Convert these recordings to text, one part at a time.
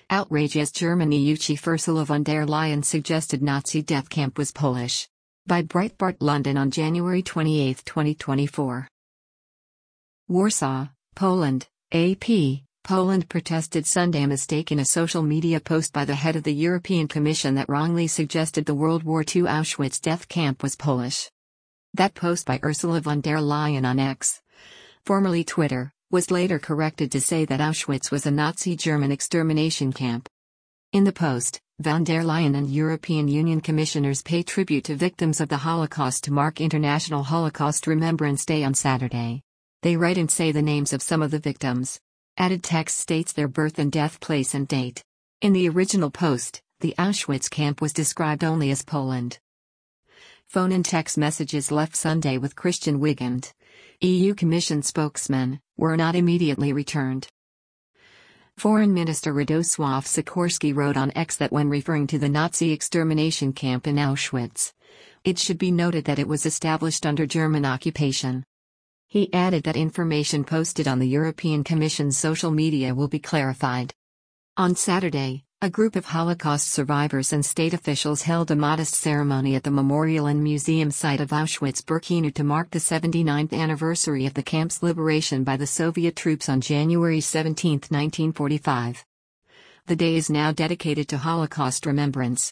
Outrage as German EU chief Ursula von der Leyen suggested Nazi death camp was Polish. By Breitbart London on January 28, 2024. Warsaw, Poland, AP. Poland protested Sunday a mistake in a social media post by the head of the European Commission that wrongly suggested the World War II Auschwitz death camp was Polish. That post by Ursula von der Leyen on X, formerly Twitter, was later corrected to say that Auschwitz was a Nazi German extermination camp. In the post, von der Leyen and European Union commissioners pay tribute to victims of the Holocaust to mark International Holocaust Remembrance Day on Saturday. They write and say the names of some of the victims. Added text states their birth and death place and date. In the original post, the Auschwitz camp was described only as Poland. Phone and text messages left Sunday with Christian Wiegand, EU Commission spokesman, were not immediately returned. Foreign Minister Radosław Sikorski wrote on X that when referring to the Nazi extermination camp in Auschwitz, it should be noted that it was established under German occupation. He added that information posted on the European Commission's social media will be clarified. On Saturday, a group of Holocaust survivors and state officials held a modest ceremony at the memorial and museum site of Auschwitz-Birkenau to mark the 79th anniversary of the camp's liberation by the Soviet troops on January 17, 1945. The day is now dedicated to Holocaust remembrance.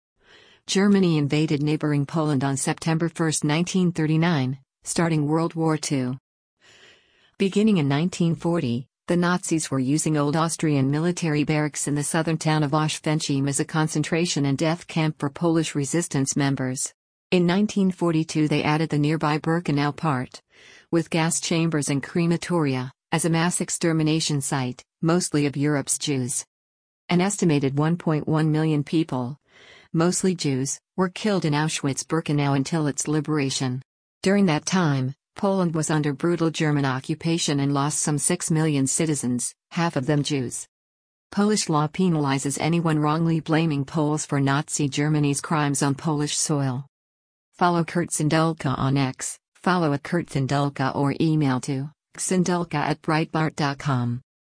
Germany invaded neighboring Poland on September 1, 1939. Starting World War II. Beginning in 1940, the Nazis were using old Austrian military barracks in the southern town of Oświęcim as a concentration and death camp for Polish resistance members. In 1942 they added the nearby Birkenau part, with gas chambers and crematoria, as a mass extermination site, mostly of Europe's Jews. An estimated 1.1 million people, mostly Jews, were killed in Auschwitz-Birkenau until its liberation. During that time, Poland was under brutal German occupation and lost some 6 million citizens, half of them Jews. Polish law penalizes anyone wrongly blaming Poles for Nazi Germany's crimes on Polish soil. Follow Kurt Sandulka on X, follow @KurtSandulka or email to xsandulka@breitbart.com.